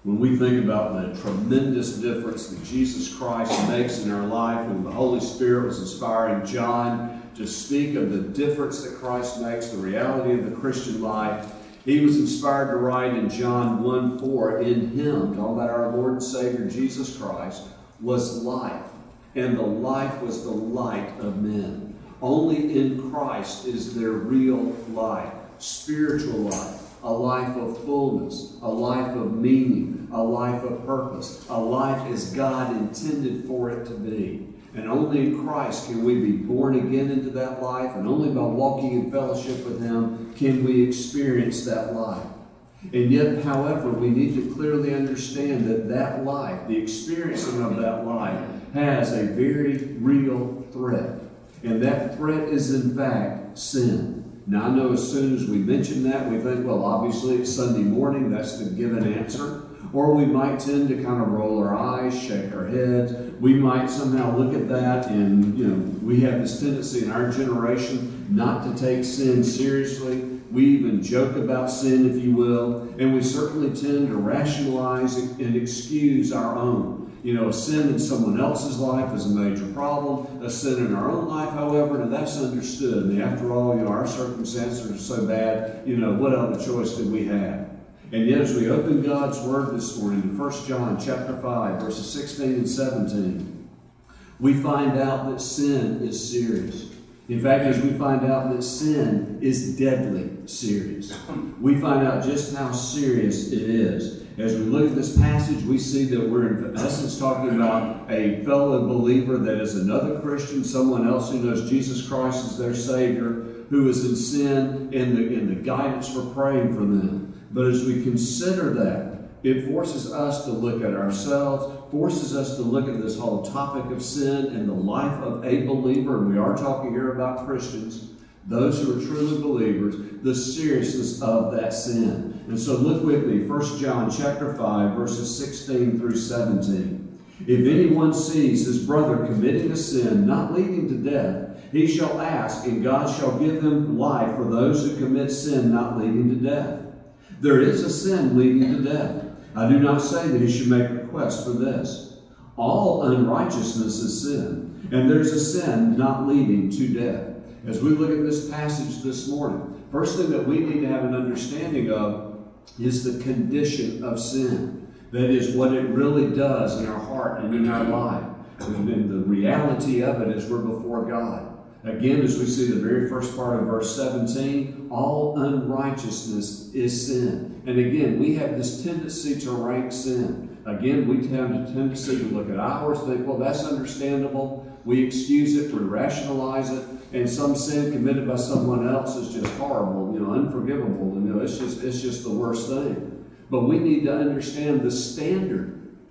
When we think about the tremendous difference that Jesus Christ makes in our life, and the Holy Spirit was inspiring John to speak of the difference that Christ makes, the reality of the Christian life, he was inspired to write in John 1:4, in him, talking about our Lord and Savior Jesus Christ, was life, and the life was the light of men. Only in Christ is there real life, spiritual life, a life of fullness, a life of meaning, a life of purpose, a life as God intended for it to be. And only in Christ can we be born again into that life, and only by walking in fellowship with Him can we experience that life. And yet, however, we need to clearly understand that that life, the experiencing of that life, has a very real threat. And that threat is, in fact, sin. Now, I know as soon as we mention that, we think, well, obviously it's Sunday morning, that's the given answer. Or we might tend to kind of roll our eyes, shake our heads. We might somehow look at that and, we have this tendency in our generation not to take sin seriously. We even joke about sin, if you will. And we certainly tend to rationalize and excuse our own. A sin in someone else's life is a major problem. A sin in our own life, however, and that's understood. I mean, after all, our circumstances are so bad, what other choice did we have? And yet, as we open God's Word this morning in 1 John chapter 5, verses 16 and 17, we find out that sin is serious. In fact, as we find out that sin is deadly serious, we find out just how serious it is. As we look at this passage, we see that we're in essence talking about a fellow believer that is another Christian, someone else who knows Jesus Christ as their Savior, who is in sin, and the guidance for praying for them. But as we consider that, it forces us to look at ourselves, forces us to look at this whole topic of sin and the life of a believer, and we are talking here about Christians, those who are truly believers, the seriousness of that sin. And so look with me, 1 John chapter 5, verses 16 through 17. If anyone sees his brother committing a sin not leading to death, he shall ask, and God shall give him life for those who commit sin not leading to death. There is a sin leading to death. I do not say that he should make request for this. All unrighteousness is sin, and there's a sin not leading to death. As we look at this passage this morning, first thing that we need to have an understanding of is the condition of sin. That is what it really does in our heart and in our life. And the reality of it is we're before God. Again, as we see the very first part of verse 17, all unrighteousness is sin. And again, we have this tendency to rank sin. Again, we have a tendency to look at ours, think, well, that's understandable. We excuse it, we rationalize it, and some sin committed by someone else is just horrible, unforgivable, and it's just the worst thing. But we need to understand the standard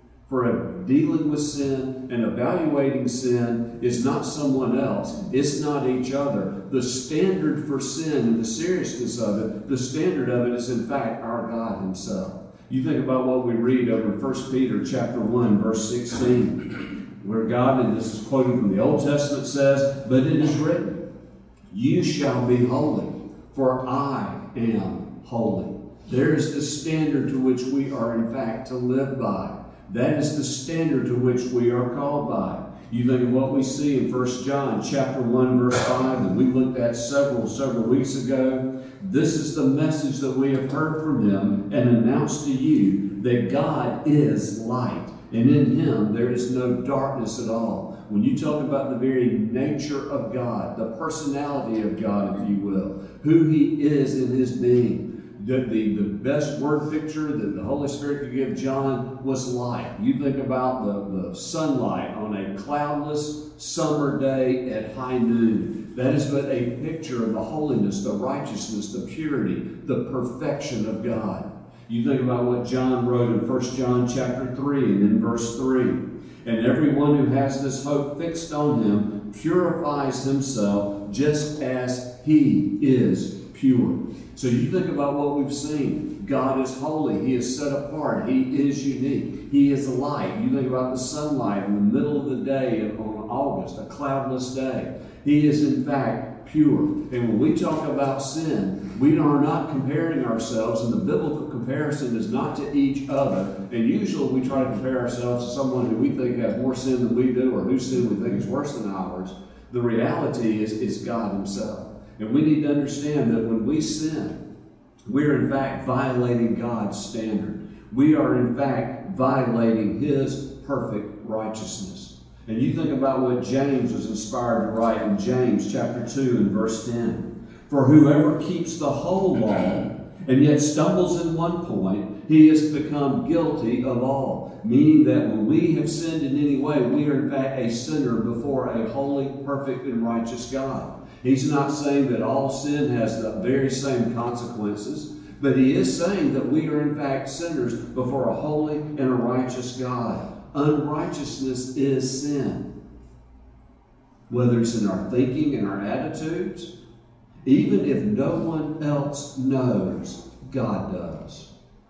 for dealing with sin and evaluating sin is not someone else. It's not each other. The standard for sin and the seriousness of it, the standard of it is in fact our God Himself. You think about what we read over in 1 Peter chapter 1, verse 16, where God, and this is quoting from the Old Testament, says, "But it is written, you shall be holy, for I am holy." There is the standard to which we are in fact to live by. That is the standard to which we are called by. You think of what we see in 1 John chapter 1, verse 5, that we looked at several weeks ago. This is the message that we have heard from Him and announced to you, that God is light, and in Him there is no darkness at all. When you talk about the very nature of God, the personality of God, if you will, who He is in His being, the best word picture that the Holy Spirit could give John was light. You think about the sunlight on a cloudless summer day at high noon. That is but a picture of the holiness, the righteousness, the purity, the perfection of God. You think about what John wrote in 1 John chapter 3 and in verse 3. And everyone who has this hope fixed on Him purifies himself just as He is pure. So you think about what we've seen. God is holy. He is set apart. He is unique. He is light. You think about the sunlight in the middle of the day on August, a cloudless day. He is in fact pure. And when we talk about sin, we are not comparing ourselves, and the biblical comparison is not to each other. And usually we try to compare ourselves to someone who we think has more sin than we do, or whose sin we think is worse than ours. The reality is God himself. And we need to understand that when we sin, we're in fact violating God's standard. We are in fact violating his perfect righteousness. And you think about what James was inspired to write in James chapter 2 and verse 10. For whoever keeps the whole law and yet stumbles in one point, he has become guilty of all. Meaning that when we have sinned in any way, we are in fact a sinner before a holy, perfect, and righteous God. He's not saying that all sin has the very same consequences, but he is saying that we are in fact sinners before a holy and a righteous God. Unrighteousness is sin. Whether it's in our thinking and our attitudes, even if no one else knows, God does.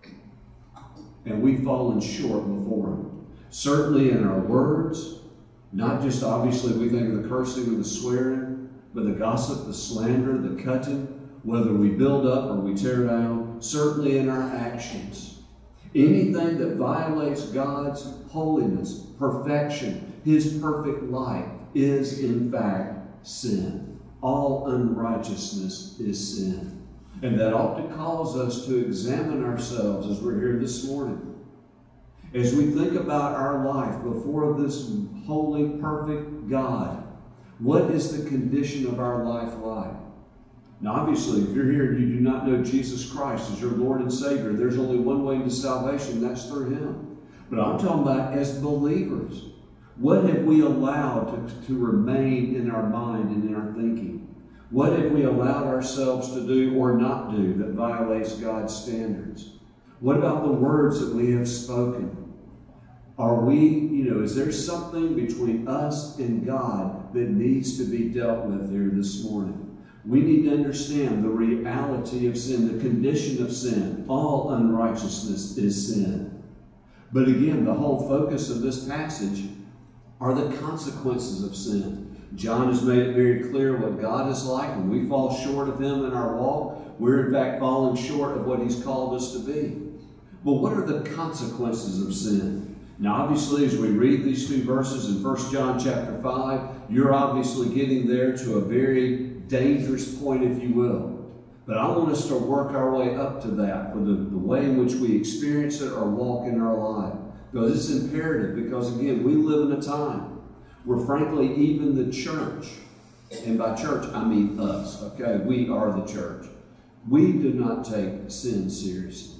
And we've fallen short before him. Certainly in our words, not just obviously we think of the cursing and the swearing, but the gossip, the slander, the cutting, whether we build up or we tear down, certainly in our actions. Anything that violates God's holiness, perfection, his perfect light, is in fact sin. All unrighteousness is sin. And that ought to cause us to examine ourselves as we're here this morning. As we think about our life before this holy, perfect God, what is the condition of our life like? Now, obviously, if you're here and you do not know Jesus Christ as your Lord and Savior, there's only one way to salvation, that's through him. But I'm talking about as believers. What have we allowed to remain in our mind and in our thinking? What have we allowed ourselves to do or not do that violates God's standards? What about the words that we have spoken? Are we, is there something between us and God that needs to be dealt with here this morning? We need to understand the reality of sin, the condition of sin. All unrighteousness is sin. But again, the whole focus of this passage are the consequences of sin. John has made it very clear what God is like. When we fall short of him in our walk, we're in fact falling short of what he's called us to be. But what are the consequences of sin? Now, obviously, as we read these two verses in 1 John chapter 5, you're obviously getting there to a very dangerous point, if you will. But I want us to work our way up to that for the way in which we experience it or walk in our life. Because it's imperative, because again, we live in a time where frankly, even the church, and by church I mean us, okay? We are the church. We do not take sin seriously.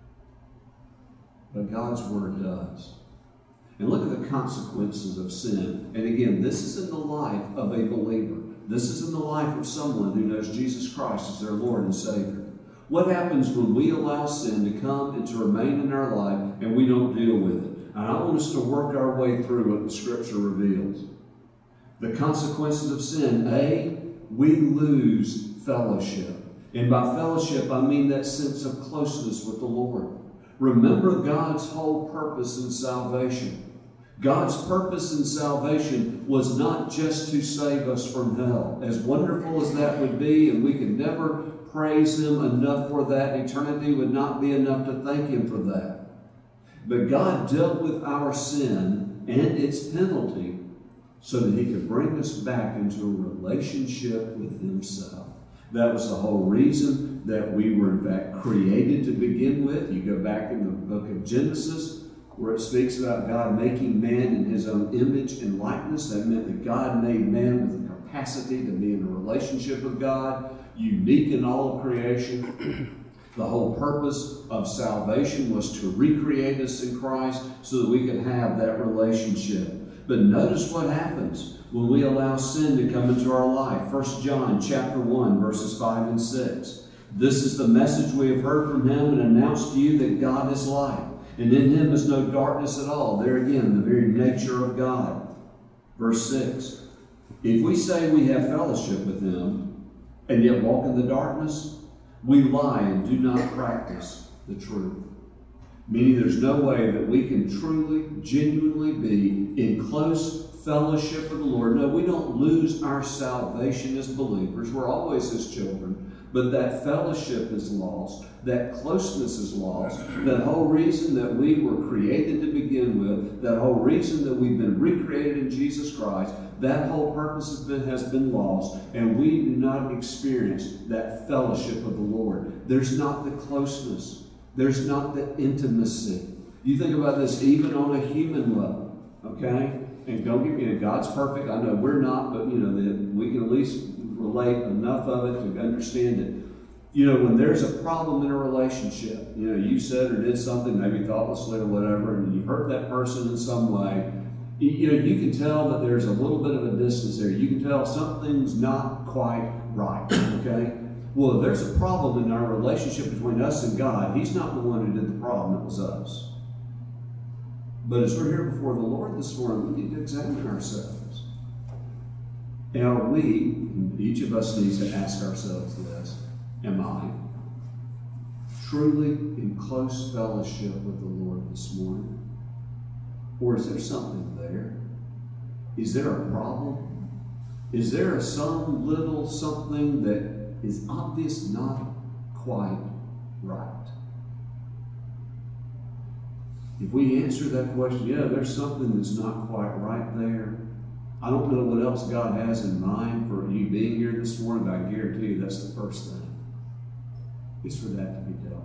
But God's Word does. And look at the consequences of sin. And again, this is in the life of a believer. This is in the life of someone who knows Jesus Christ as their Lord and Savior. What happens when we allow sin to come and to remain in our life and we don't deal with it? And I want us to work our way through what the Scripture reveals. The consequences of sin. A, we lose fellowship. And by fellowship, I mean that sense of closeness with the Lord. Remember God's whole purpose in salvation. God's purpose in salvation was not just to save us from hell. As wonderful as that would be, and we could never praise him enough for that. Eternity would not be enough to thank him for that. But God dealt with our sin and its penalty so that he could bring us back into a relationship with himself. That was the whole reason that we were in fact created to begin with. You go back in the book of Genesis where it speaks about God making man in his own image and likeness. That meant that God made man with the capacity to be in a relationship with God, unique in all of creation. The whole purpose of salvation was to recreate us in Christ so that we could have that relationship. But notice what happens when we allow sin to come into our life. 1 John chapter 1, verses 5 and 6. This is the message we have heard from him and announced to you, that God is light, and in him is no darkness at all. There again, the very nature of God. Verse 6. If we say we have fellowship with him and yet walk in the darkness, we lie and do not practice the truth. Meaning there's no way that we can truly, genuinely be in close fellowship with the Lord. No, we don't lose our salvation as believers. We're always His children. But that fellowship is lost. That closeness is lost. That whole reason that we were created to begin with, that whole reason that we've been recreated in Jesus Christ, that whole purpose has been lost, and we do not experience that fellowship of the Lord. There's not the closeness. There's not the intimacy. You think about this even on a human level, okay? And don't get me, God's perfect. I know we're not, but we can at least relate enough of it to understand it. When there's a problem in a relationship, you said or did something, maybe thoughtlessly or whatever, and you hurt that person in some way, you can tell that there's a little bit of a distance there. You can tell something's not quite right, okay? Well, if there's a problem in our relationship between us and God, He's not the one who did the problem, it was us. But as we're here before the Lord this morning, we need to examine ourselves. Are we, each of us needs to ask ourselves this, am I truly in close fellowship with the Lord this morning? Or is there something there? Is there a problem? Is there some little something that is obvious not quite right? If we answer that question, yeah, there's something that's not quite right there. I don't know what else God has in mind for you being here this morning, but I guarantee you that's the first thing. It's for that to be dealt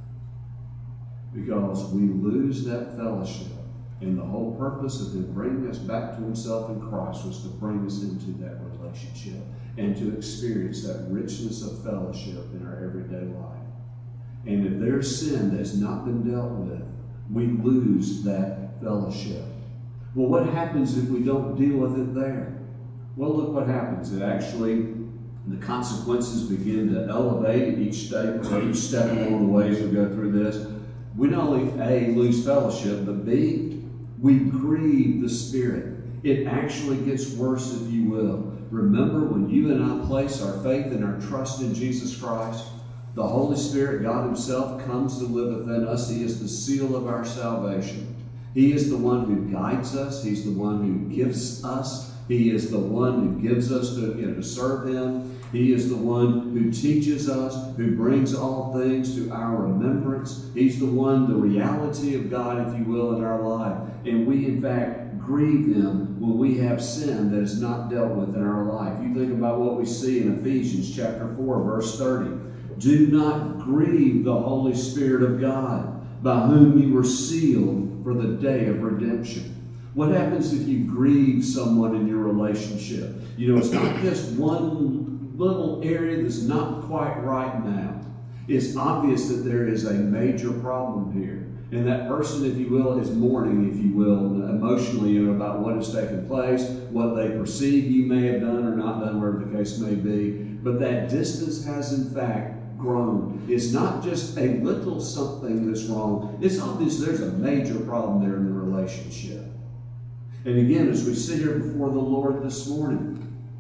with. Because we lose that fellowship. And the whole purpose of Him bringing us back to Himself in Christ was to bring us into that relationship and to experience that richness of fellowship in our everyday life. And if there's sin that's not been dealt with, we lose that fellowship. Well, what happens if we don't deal with it there? Well, look what happens. It actually, the consequences begin to elevate at each step along the way as we go through this. We not only, A, lose fellowship, but B, we grieve the Spirit. It actually gets worse, if you will. Remember, when you and I place our faith and our trust in Jesus Christ, the Holy Spirit, God Himself, comes to live within us. He is the seal of our salvation. He is the one who guides us. He's the one who gives us. He is the one who gives us to serve Him. He is the one who teaches us, who brings all things to our remembrance. He's the one, the reality of God, if you will, in our life. And we, in fact, grieve Him when we have sin that is not dealt with in our life. You think about what we see in Ephesians chapter 4, verse 30. Do not grieve the Holy Spirit of God, by whom you were sealed for the day of redemption. What happens if you grieve someone in your relationship? It's not just one little area that's not quite right now. It's obvious that there is a major problem here. And that person, if you will, is mourning, if you will, emotionally about what has taken place, what they perceive you may have done or not done, whatever the case may be. But that distance has, in fact, grown. It's not just a little something that's wrong. It's obvious there's a major problem there in the relationship. And again, as we sit here before the Lord this morning,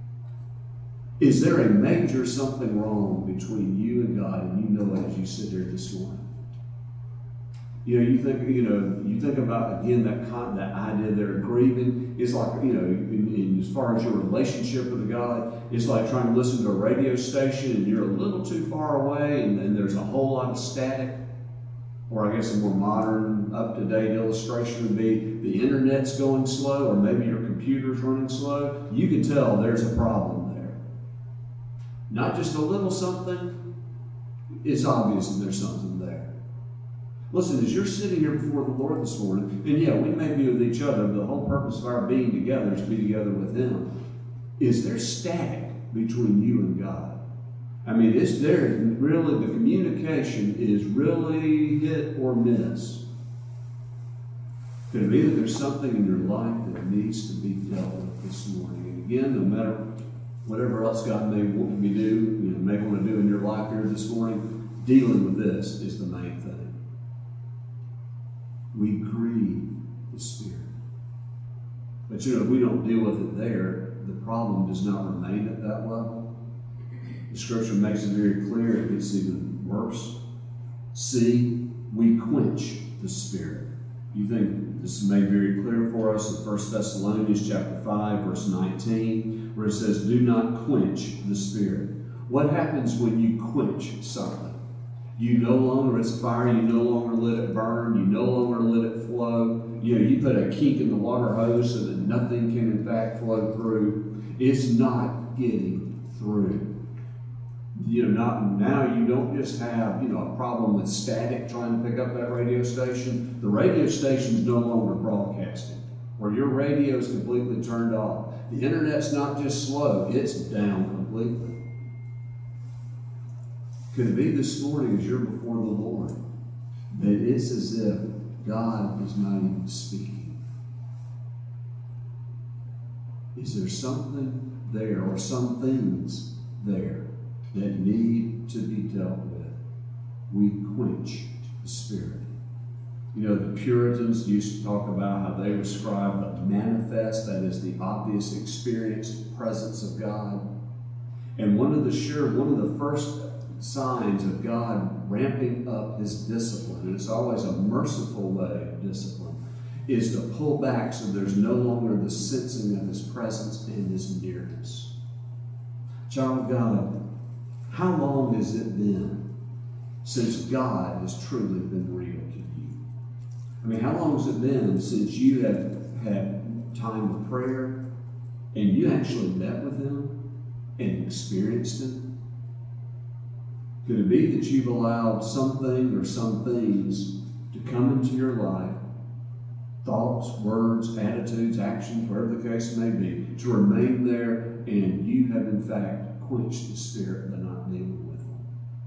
is there a major something wrong between you and God, and you know it as you sit here this morning? You think about, again, that idea there of grieving. It's like, as far as your relationship with God, it's like trying to listen to a radio station and you're a little too far away and there's a whole lot of static. Or I guess a more modern, up-to-date illustration would be the internet's going slow, or maybe your computer's running slow. You can tell there's a problem there. Not just a little something. It's obvious that there's something there. Listen, as you're sitting here before the Lord this morning, and yeah, we may be with each other, but the whole purpose of our being together is to be together with Him. Is there static between you and God? I mean, it's there. Really, the communication is really hit or miss. Could it be that there's something in your life that needs to be dealt with this morning? And again, no matter whatever else God may want to do, may want to do in your life here this morning, dealing with this is the main thing. We grieve the Spirit. But if we don't deal with it there, the problem does not remain at that level. The Scripture makes it very clear it gets even worse. See, we quench the Spirit. You think this is made very clear for us in 1 Thessalonians chapter 5, verse 19, where it says, do not quench the Spirit. What happens when you quench something? You no longer, it's fire, you no longer let it burn, you no longer let it flow. You put a kink in the water hose so that nothing can in fact flow through. It's not getting through. Now you don't just have, a problem with static trying to pick up that radio station. The radio station is no longer broadcasting, or your radio is completely turned off. The internet's not just slow, it's down completely. Could it be this morning as you're before the Lord that it's as if God is not even speaking? Is there something there or some things there that need to be dealt with? We quench the Spirit. The Puritans used to talk about how they describe the manifest, that is the obvious experienced presence of God. And one of the first signs of God ramping up his discipline, and it's always a merciful way of discipline, is to pull back so there's no longer the sensing of his presence and his nearness. Child of God, how long has it been since God has truly been real to you? How long has it been since you have had time of prayer and you actually met with him and experienced him? Could it be that you've allowed something or some things to come into your life, thoughts, words, attitudes, actions, whatever the case may be, to remain there, and you have in fact quenched the Spirit by not dealing with them?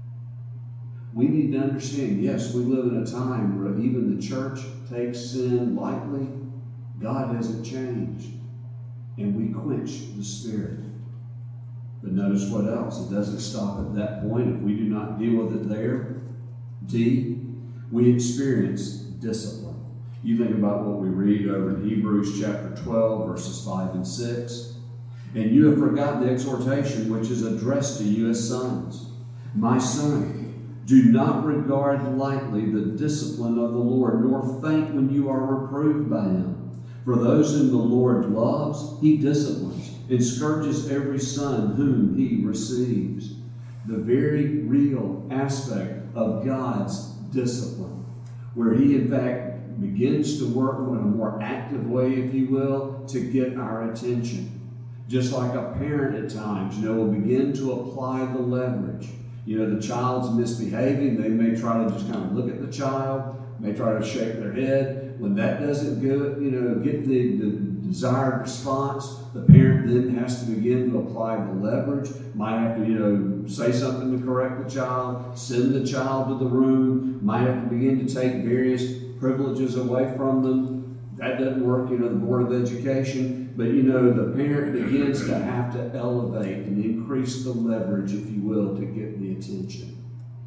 We need to understand, yes, we live in a time where even the church takes sin lightly. God hasn't changed, and we quench the Spirit. But notice what else. It doesn't stop at that point. If we do not deal with it there, D, we experience discipline. You think about what we read over in Hebrews chapter 12, verses 5 and 6. And you have forgotten the exhortation which is addressed to you as sons. My son, do not regard lightly the discipline of the Lord, nor faint when you are reproved by him. For those whom the Lord loves, he disciplines, and scourges every son whom he receives. The very real aspect of God's discipline, where he in fact begins to work in a more active way, if you will, to get our attention. Just like a parent at times, will begin to apply the leverage. The child's misbehaving, they may try to just kind of look at the child, may try to shake their head. When that doesn't get the desired response, the parent then has to begin to apply the leverage. Might have to, say something to correct the child, send the child to the room, might have to begin to take various privileges away from them. That doesn't work, the Board of Education. But, the parent begins to have to elevate and increase the leverage, if you will, to get the attention.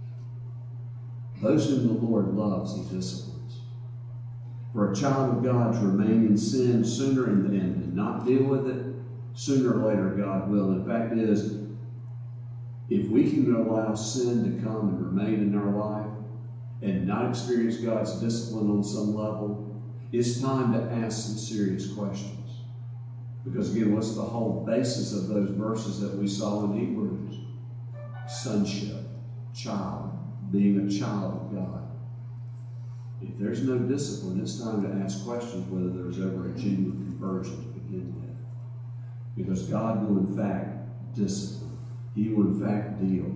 Those whom the Lord loves, he disciplines. For a child of God to remain in sin sooner and not deal with it, sooner or later God will. And the fact is, if we can allow sin to come and remain in our life and not experience God's discipline on some level, it's time to ask some serious questions. Because again, what's the whole basis of those verses that we saw in Hebrews? Sonship, child, being a child of God. If there's no discipline, it's time to ask questions whether there's ever a genuine conversion to begin with. Because God will in fact discipline. He will in fact deal.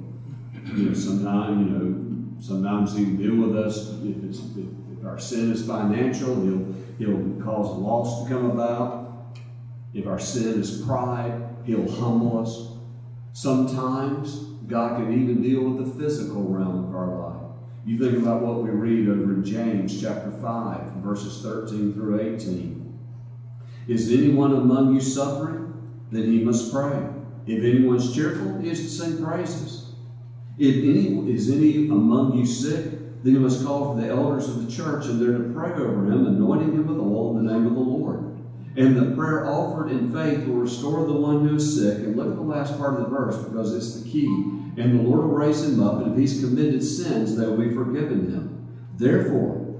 Sometimes he will deal with us if our sin is financial, he'll cause loss to come about. If our sin is pride, he'll humble us. Sometimes God can even deal with the physical realm of our life. You think about what we read over in James chapter 5, verses 13 through 18. Is anyone among you suffering? Then he must pray. If anyone's cheerful, he is to sing praises. Is any among you sick? Then you must call for the elders of the church, and they're to pray over him, anointing him with oil in the name of the Lord. And the prayer offered in faith will restore the one who is sick. And look at the last part of the verse, because it's the key. And the Lord will raise him up, and if he's committed sins, they will be forgiven him. Therefore,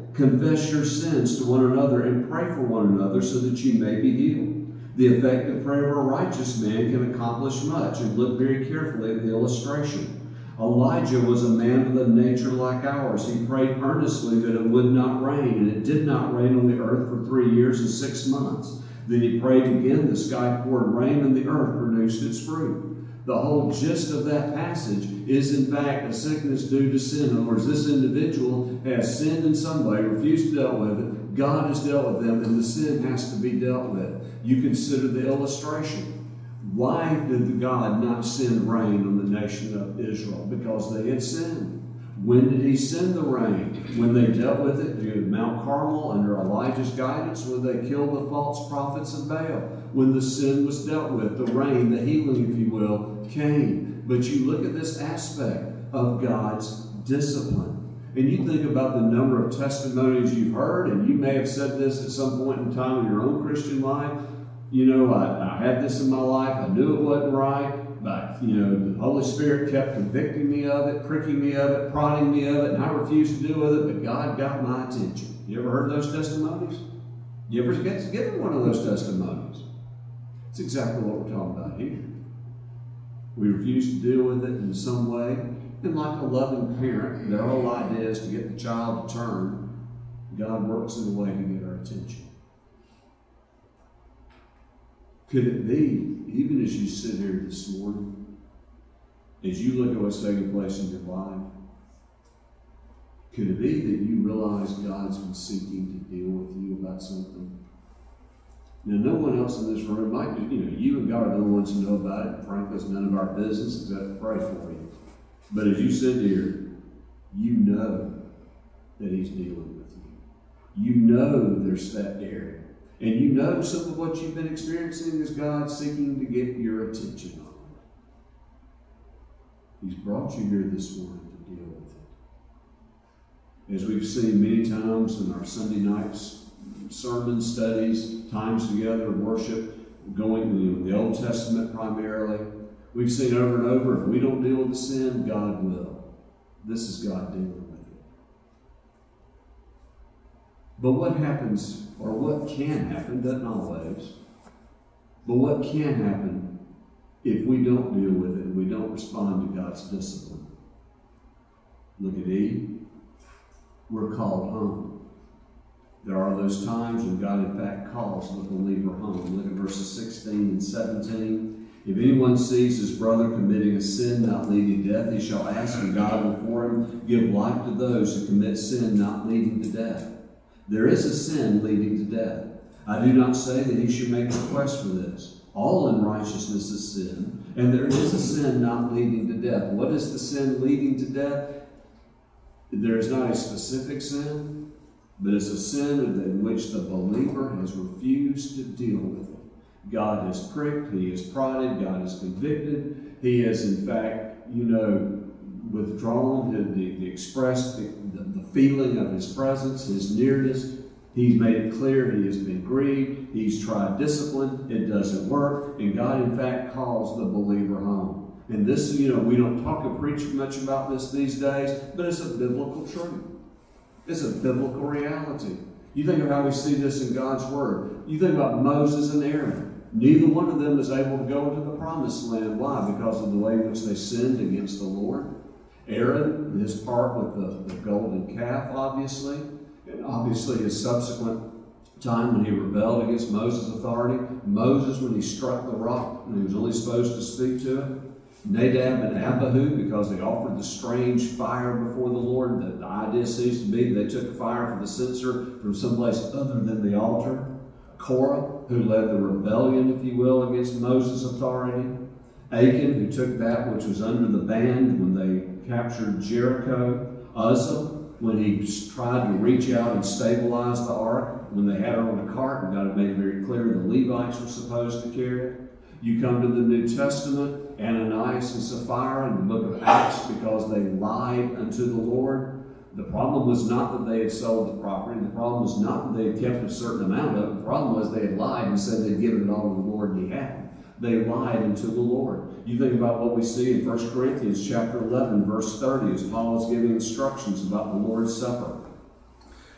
Confess your sins to one another and pray for one another so that you may be healed. The effective prayer of a righteous man can accomplish much. And look very carefully at the illustration. Elijah was a man with a nature like ours. He prayed earnestly that it would not rain, and it did not rain on the earth for 3 years and 6 months. Then he prayed again, the sky poured rain, and the earth produced its fruit. The whole gist of that passage is, in fact, a sickness due to sin. In other words, this individual has sinned in some way, refused to deal with it. God has dealt with them, and the sin has to be dealt with. You consider the illustration. Why did God not send rain on the nation of Israel? Because they had sinned. When did he send the rain? When they dealt with it at Mount Carmel under Elijah's guidance, when they killed the false prophets of Baal. When the sin was dealt with, the rain, the healing, if you will, came. But you look at this aspect of God's discipline. And you think about the number of testimonies you've heard, and you may have said this at some point in time in your own Christian life. You know, I had this in my life. I knew it wasn't right. But, the Holy Spirit kept convicting me of it, pricking me of it, prodding me of it, and I refused to deal with it, but God got my attention. You ever heard those testimonies? You ever get one of those testimonies? It's exactly what we're talking about here. We refuse to deal with it in some way, and like a loving parent, their whole idea is to get the child to turn. God works in a way to get our attention. Could it be, even as you sit here this morning, as you look at what's taking place in your life, could it be that you realize God's been seeking to deal with you about something? Now, no one else in this room might, you and God are the only ones who know about it. Frankly, it's none of our business except to pray for you. But as you sit here, you know that he's dealing with you. You know there's that area. And you know some of what you've been experiencing is God seeking to get your attention on it. He's brought you here this morning to deal with it. As we've seen many times in our Sunday nights, sermon studies, times together, worship, going in the Old Testament primarily, we've seen over and over, if we don't deal with the sin, God will. This is God dealing with it. But what happens, or what can happen, doesn't always, but what can happen if we don't deal with it and we don't respond to God's discipline? Look at Eve. We're called home. There are those times when God, in fact, calls the believer home. Look at verses 16 and 17. If anyone sees his brother committing a sin not leading to death, he shall ask, and God will for him give life to those who commit sin not leading to death. There is a sin leading to death. I do not say that he should make request for this. All unrighteousness is sin, and there is a sin not leading to death. What is the sin leading to death? There is not a specific sin, but it's a sin in which the believer has refused to deal with it. God has pricked, he has prodded, God has convicted, he has in fact, withdrawn the expressed the feeling of his presence, his nearness. He's made it clear he has been grieved. He's tried discipline. It doesn't work. And God, in fact, calls the believer home. And this, we don't talk or preach much about this these days, but it's a biblical truth. It's a biblical reality. You think of how we see this in God's Word. You think about Moses and Aaron. Neither one of them is able to go into the promised land. Why? Because of the way in which they sinned against the Lord. Aaron, his part with the golden calf, obviously, and obviously his subsequent time when he rebelled against Moses' authority. Moses, when he struck the rock and he was only supposed to speak to it. Nadab and Abihu, because they offered the strange fire before the Lord. The idea seems to be they took fire from the censer from someplace other than the altar. Korah, who led the rebellion, if you will, against Moses' authority. Achan, who took that which was under the band when they captured Jericho. Uzzah, when he tried to reach out and stabilize the ark, when they had it on a cart, and God made it very clear the Levites were supposed to carry it. You come to the New Testament, Ananias and Sapphira in the book of Acts, because they lied unto the Lord. The problem was not that they had sold the property. The problem was not that they had kept a certain amount of it. The problem was they had lied and said they'd given it all to the Lord, and he hadn't. They lied unto the Lord. You think about what we see in 1 Corinthians chapter 11, verse 30, as Paul is giving instructions about the Lord's Supper.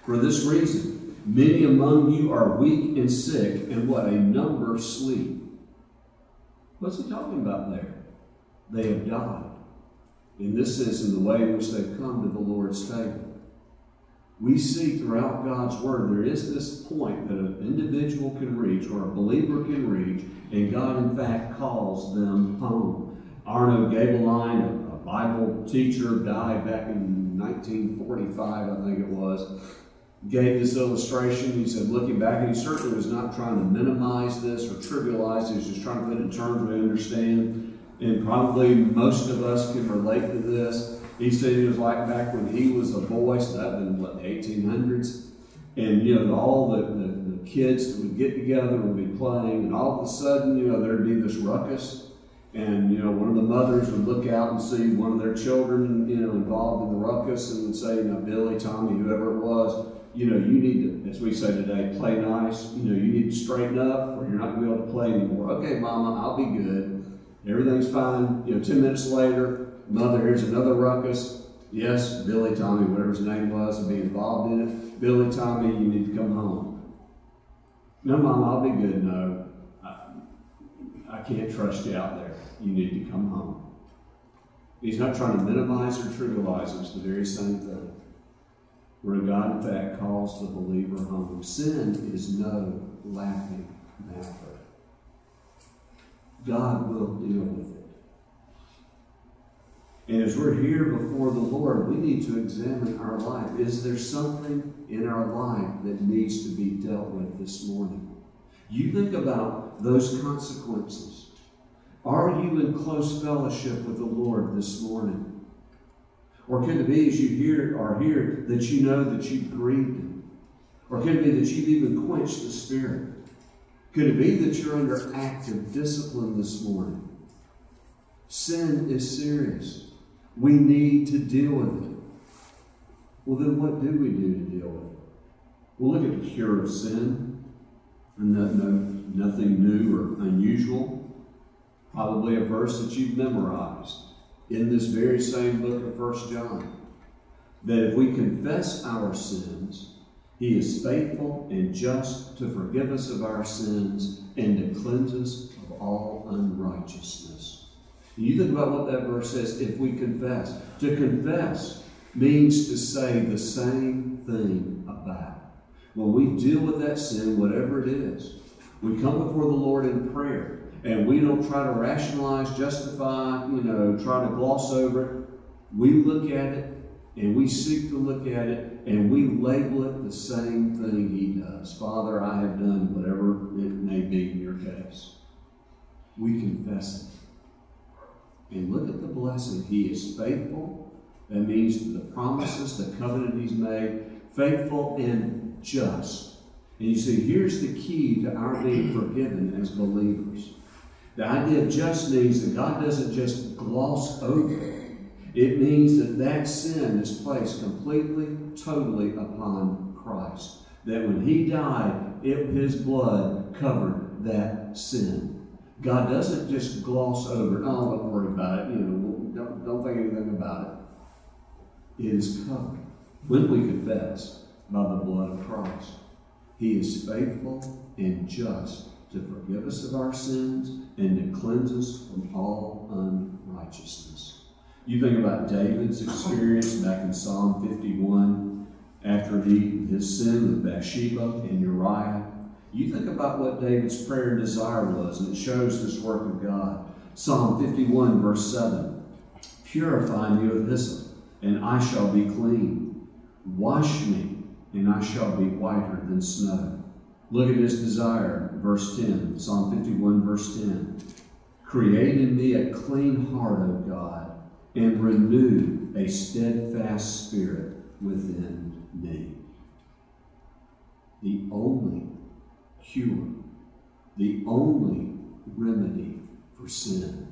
For this reason, many among you are weak and sick, and what? A number sleep. What's he talking about there? They have died. In this sense, in the way in which they've come to the Lord's table. We see throughout God's Word, there is this point that an individual can reach, or a believer can reach, and God, in fact, calls them home. Arno Gabeline, a Bible teacher, died back in 1945, I think it was, gave this illustration. He said, looking back, and he certainly was not trying to minimize this or trivialize it. He was just trying to put it in terms we understand. And probably most of us can relate to this. He said it was like back when he was a boy, so that was in the 1800s. And, all the kids would get together and would be playing, and all of a sudden, there'd be this ruckus. And, one of the mothers would look out and see one of their children, involved in the ruckus and would say, Billy, Tommy, whoever it was, you need to, as we say today, play nice. You need to straighten up or you're not going to be able to play anymore. Okay, Mama, I'll be good. Everything's fine. 10 minutes later, Mother, here's another ruckus. Yes, Billy, Tommy, whatever his name was, would be involved in it. Billy, Tommy, you need to come home. No, Mom, I'll be good. No, I can't trust you out there. You need to come home. He's not trying to minimize or trivialize. It's the very same thing. Where God, in fact, calls the believer home. Sin is no laughing matter. God will deal with it. And as we're here before the Lord, we need to examine our life. Is there something in our life that needs to be dealt with this morning? You think about those consequences. Are you in close fellowship with the Lord this morning? Or could it be as you are here that you know that you've grieved Him? Or could it be that you've even quenched the Spirit? Could it be that you're under active discipline this morning? Sin is serious. We need to deal with it. Well, then what do we do to deal with it? We'll look at the cure of sin. Nothing new or unusual. Probably a verse that you've memorized in this very same book of 1 John. That if we confess our sins, He is faithful and just to forgive us of our sins and to cleanse us of all unrighteousness. And you think about what that verse says, if we confess. To confess means to say the same thing about it. When we deal with that sin, whatever it is, we come before the Lord in prayer, and we don't try to rationalize, justify, try to gloss over it. We look at it, and we seek to look at it, and we label it the same thing He does. Father, I have done whatever it may be in your case. We confess it. And look at the blessing. He is faithful. That means the promises, the covenant He's made, faithful and just. And you see, here's the key to our being forgiven as believers. The idea of just means that God doesn't just gloss over it. It means that sin is placed completely, totally upon Christ. That when He died, His blood covered that sin. God doesn't just gloss over it. Oh, don't worry about it. Don't think anything about it. It is covered when we confess by the blood of Christ. He is faithful and just to forgive us of our sins and to cleanse us from all unrighteousness. You think about David's experience back in Psalm 51 after his sin with Bathsheba and Uriah. You think about what David's prayer and desire was, and it shows this work of God. Psalm 51, verse 7. Purify me with hyssop, and I shall be clean. Wash me, and I shall be whiter than snow. Look at his desire, verse 10. Psalm 51, verse 10. Create in me a clean heart, O God, and renew a steadfast spirit within me. The only cure, the only remedy for sin.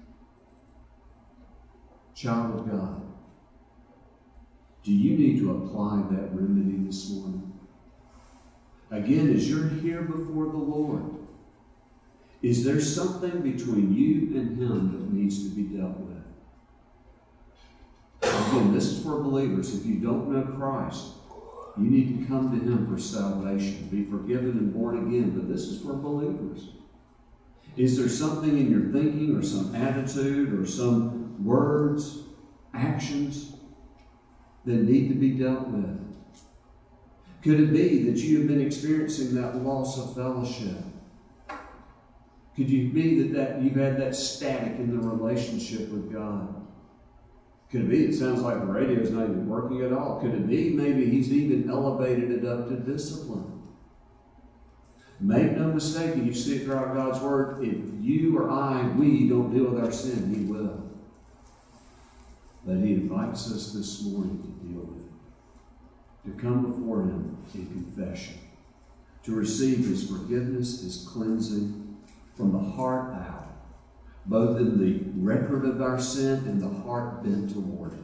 Child of God, do you need to apply that remedy this morning? Again, as you're here before the Lord, is there something between you and Him that needs to be dealt with? Again, this is for believers. If you don't know Christ, You need to come to Him for salvation, be forgiven and born again. But this is for believers. Is there something in your thinking or some attitude or some words, actions that need to be dealt with? Could it be that you have been experiencing that loss of fellowship? Could it be that you've had that static in the relationship with God? Could it be it sounds like the radio is not even working at all? Could it be maybe He's even elevated it up to discipline? Make no mistake, and you see it throughout God's Word, if you or we don't deal with our sin, He will. But He invites us this morning to deal with it, to come before Him in confession, to receive His forgiveness, His cleansing from the heart out, both in the record of our sin and the heart bent toward it.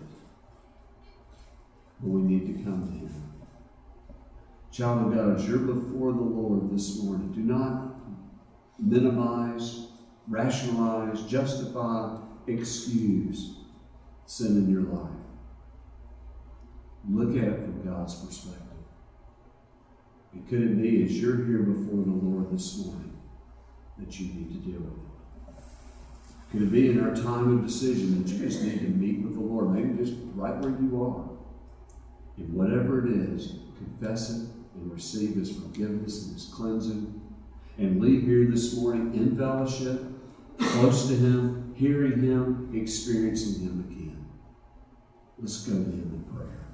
But we need to come to Him. Child of God, as you're before the Lord this morning, do not minimize, rationalize, justify, excuse sin in your life. Look at it from God's perspective. And could it be, as you're here before the Lord this morning, that you need to deal with it? Could it be in our time of decision that you just need to meet with the Lord, maybe just right where you are? And whatever it is, confess it and receive His forgiveness and His cleansing, and leave here this morning in fellowship, close to Him, hearing Him, experiencing Him again. Let's go to Him in prayer.